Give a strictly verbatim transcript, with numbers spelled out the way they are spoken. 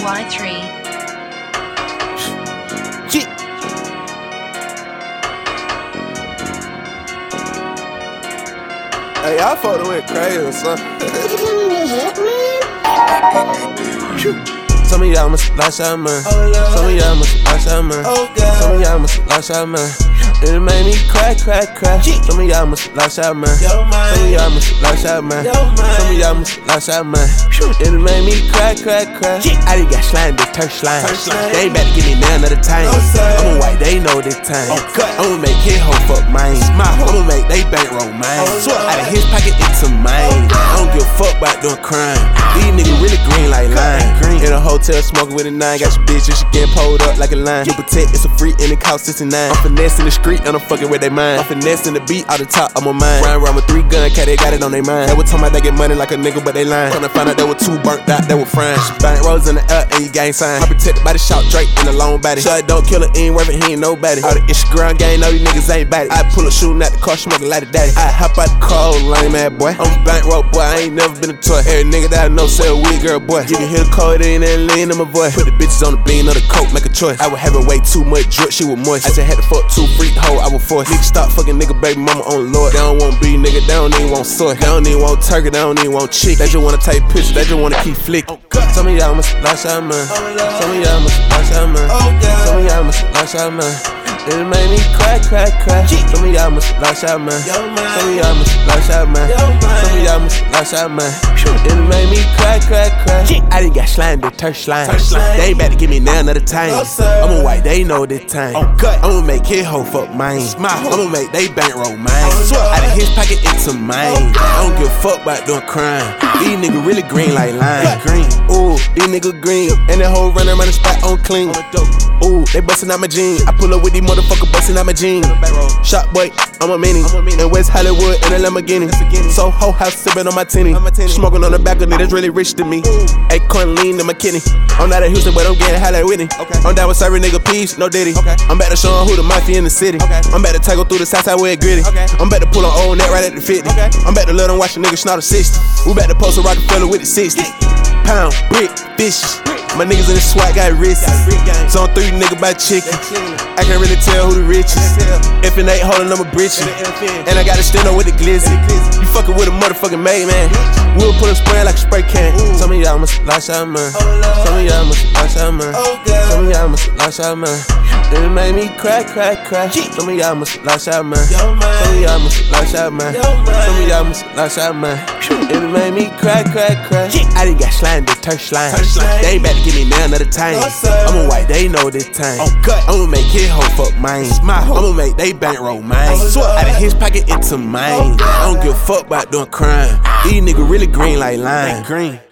Y three. Shit. Hey, y'all fucking went crazy or something. Some of y'all must lash out, man. Some of y'all must lash out, man. Some of y'all must lash out, man. It made me cry, cry, cry. Some of y'all must lash out, man. Some of y'all must lash out, man. Some of y'all must lash out, man. It made me cry, cry, cry. I done got slimed, this turf slime. They ain't about to give me none of the time. I'm a white, they know this time. I'ma make his hoe fuck mine. I'ma make they bankroll mine. Out of his pocket into mine. I don't give a fuck about doing crime. These niggas really green like lime. In a hotel smoking with a nine. Got your bitch and she getting pulled up like a line. Get protect, it's a free and it cost sixty-nine. I'm finessing the street and I'm fucking with they mind. I'm finessing the beat out the top of my mind. Ryan around with three gun cat, they got it on their mind. They were talking about they get money like a nigga, but they lying. Tryna find out they were two burnt out, they were frying. Bank rolls in the air and you gang sign. I'm protected by the shot Drake in the long body. Shot don't kill it, ain't worth it, he ain't nobody. All the Instagram gang, know these niggas ain't bad. I pull a shooting at the car, smoking like a daddy. I hop out the car, lame ass boy. I'm a bankroll boy, I ain't never been a toy. Every nigga that I know say a weed girl boy. You can hear the code in and lean in my voice. Put the bitches on the bean or the coke, make a choice. I was having way too much drip, she was moist. I just had to fuck two freak hoe, I was forced. Niggas stop fucking nigga baby mama on the Lord. They don't want beef, nigga, they don't even want soy. They don't even want turkey, they don't even want chick. They just wanna take pictures, they just wanna keep flick. Some of y'all must lash out, man. Some of y'all must lash out, man. Some of y'all must lash out, man. It made me cry, cry, cry. Some of y'all must lash out, man. Some of y'all must lash out, man. Some of y'all must lash out, man. It made me cry, cry, cry. I done got slimed, this turf slime. They ain't about to give me none of the time. I'm a white, they know this time. I'ma make his hoe fuck mine. I'ma make they bankroll mine. Out of his pocket into mine. I don't give a fuck about doing crime. These niggas really green like lime. Green, ooh, these niggas green. And that hoe running around the spot on clean. Ooh, they bustin' out my jeans. I pull up with these motherfuckers bustin' out my jeans. Shot boy, I'm a mini. In West Hollywood in a Lamborghini. So whole house sippin' on my tinny. Smoking on the back of it, that's really rich to me. Acorn lean in my kidney. I'm not in Houston, but I'm getting high like Whitney. I'm down with serving nigga peace, no diddy. I'm back to show 'em who the mafia in the city. I'm back to tackle through the south side where it gritty. I'm back to pull on old net right at the fifty. I'm back to let them watch a nigga snort a sixty. We back to post a Rockefeller with the sixty. Pound, brick, fishes. My niggas in the SWAT got wrists. Zone three nigga by chicken. I can't really tell who the richest. F and eight holding on my britches. And I got a stand up with the glizzy. You fucking with a motherfucking made man. We'll put a spray like a spray can. Some of y'all must lash out, man. Some of y'all must lash out, man. Some of y'all must lash out, man. It made me cry, cry, cry. Some of y'all must lash out, man. Some of y'all must lash out, man. Some of y'all must lash out, man. It made me cry, cry, cry. I done got slimed, this turf slime. They ain't about to give me none of the time. I'm a white, they know this time. I'ma make his hoe fuck mine. I'ma make they bankroll mine. Out of his pocket into mine. I don't give a fuck about doing crime. These niggas really green like lime. Green.